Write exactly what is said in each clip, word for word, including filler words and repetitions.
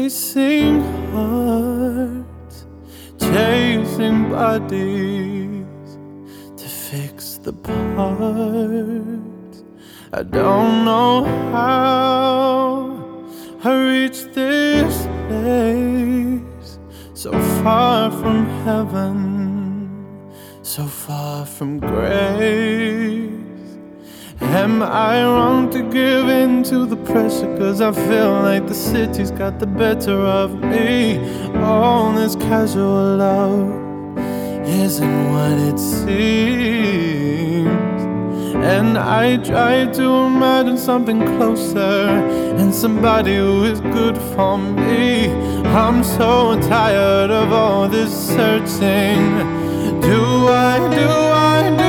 Chasing hearts, chasing bodies to fix the parts. I don't know how I reached this place, so far from heaven, so far from grace. Am I wrong to give in to the pressure? Cause I feel like the city's got the better of me. All this casual love isn't what it seems, and I try to imagine something closer and somebody who is good for me. I'm so tired of all this searching. Do I, do I, do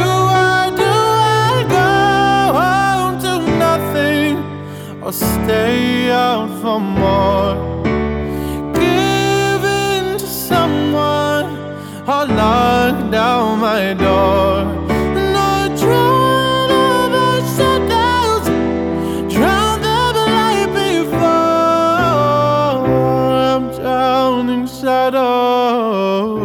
or stay out for more? Give in to someone or lock down my door? And I drown all my shadows, drown them like before. I'm drowning shadows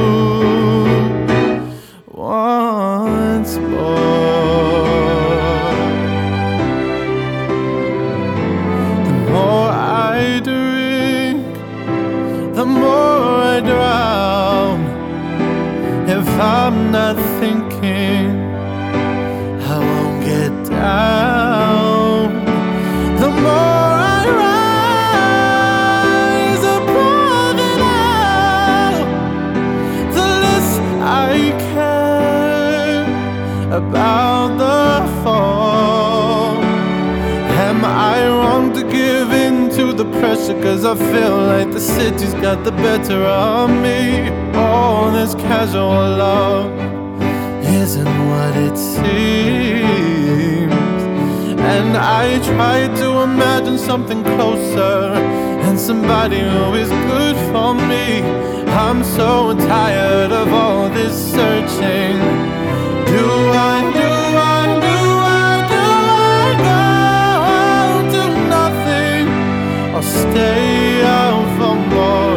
once more. The more I drown, if I'm not thinking, I won't get down. The more I rise above it all, the less I care about the fall. Am I wrong to give in to the pressure? Cause I feel like the city's got the better of me. All this casual love isn't what it seems, and I try to imagine something closer and somebody who is good for me. I'm so tired of all this searching. Do I, do I, do I, do I go to nothing or stay out for more?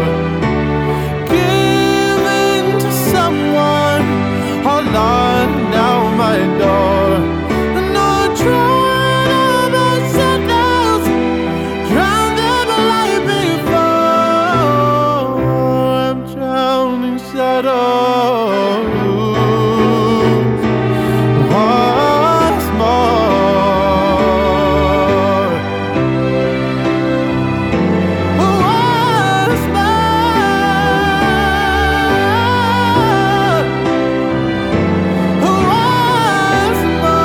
Give in to someone or lock down my door? And I'll drown all my shadows, drown them like before. I'm drowning shadows once more. Once more. Once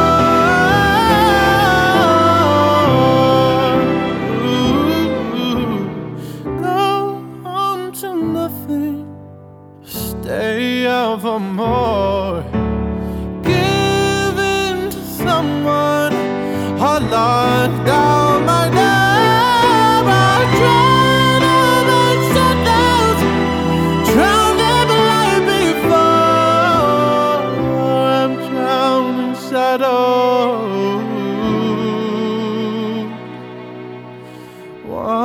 more. Go home to nothing, stay out for more. Give in to someone or lock down my door. I drown all my shadows, drown them like before. I'm drowning shadows.